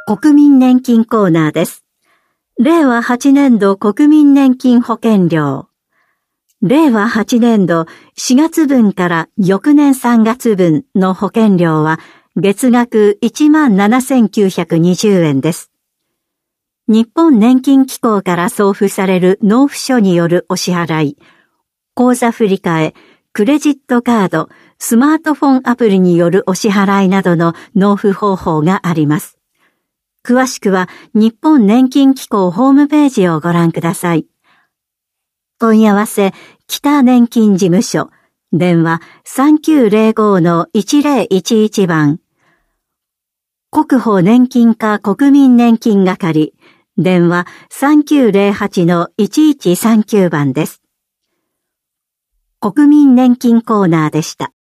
国民年金コーナーです。令和8年度国民年金保険料。令和8年度4月分から翌年3月分の保険料は月額 17,920 円です。日本年金機構から送付される納付書によるお支払い、口座振替、クレジットカード、スマートフォンアプリによるお支払いなどの納付方法があります。詳しくは日本年金機構ホームページをご覧ください。問い合わせ、北年金事務所、電話 3905-1011 番。国保年金課国民年金係、電話 3908-1139 番です。国民年金コーナーでした。